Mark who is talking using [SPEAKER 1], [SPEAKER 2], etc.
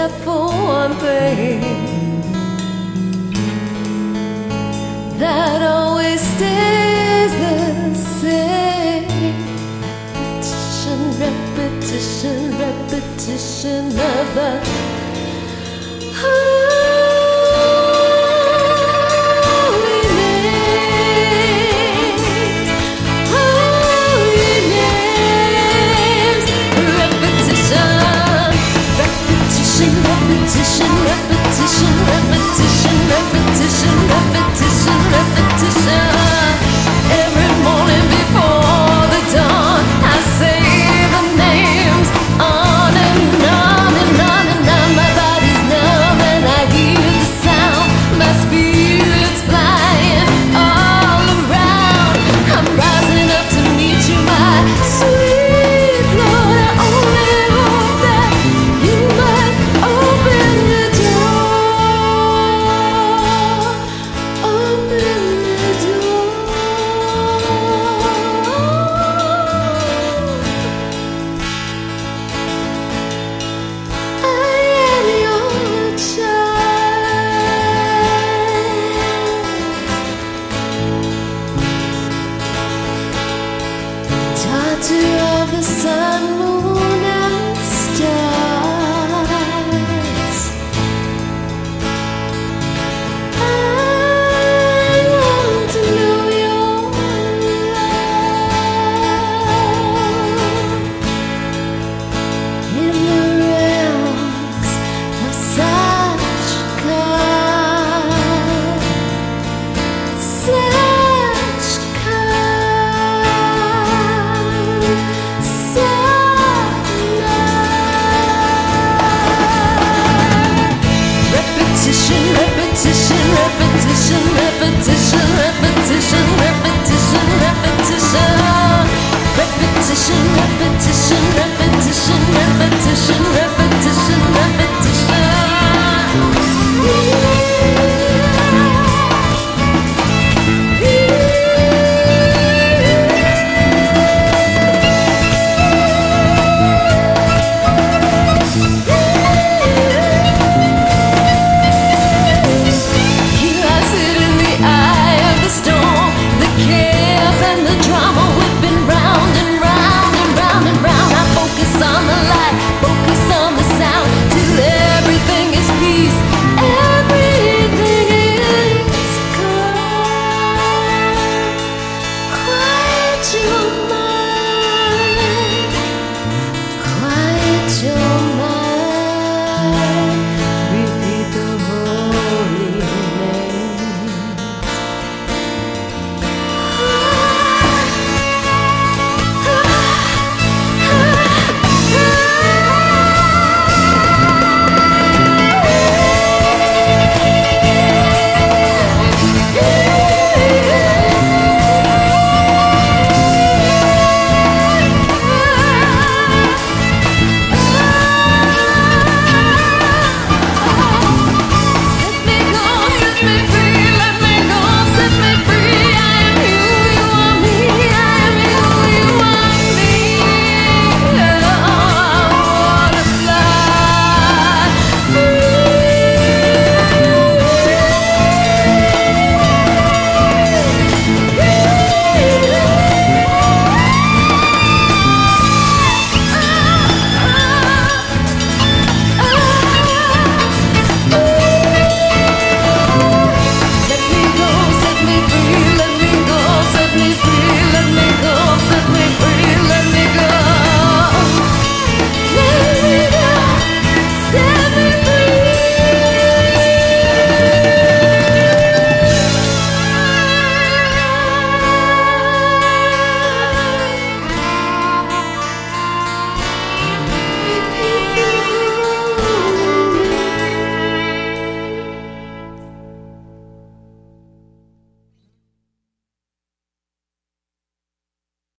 [SPEAKER 1] except for one thing that always stays the same. Repetition, repetition, repetition of the repetition, repetition, repetition, repetition, repetition, repetition. Every morning before the dawn, I say the names on and on and on and on. My body's numb and I hear the sound. My spirit's flying all around. I'm rising up to meet you, my sweet Lord. I only hope that you might open the door, open the door. I am your child, daughter of the sun, moon, and stars. I long to know your love in the realms of such calm, such repetition, repetition, repetition, repetition, repetition, repetition, repetition, repetition, repetition, repetition, repetition, repetition, repetition. Here I sit in the eye of the storm, the chaos and the drama whipping round and round and round and round. I focus on the light, focus on the sound, till everything is peace, everything is calm. Quiet your mind.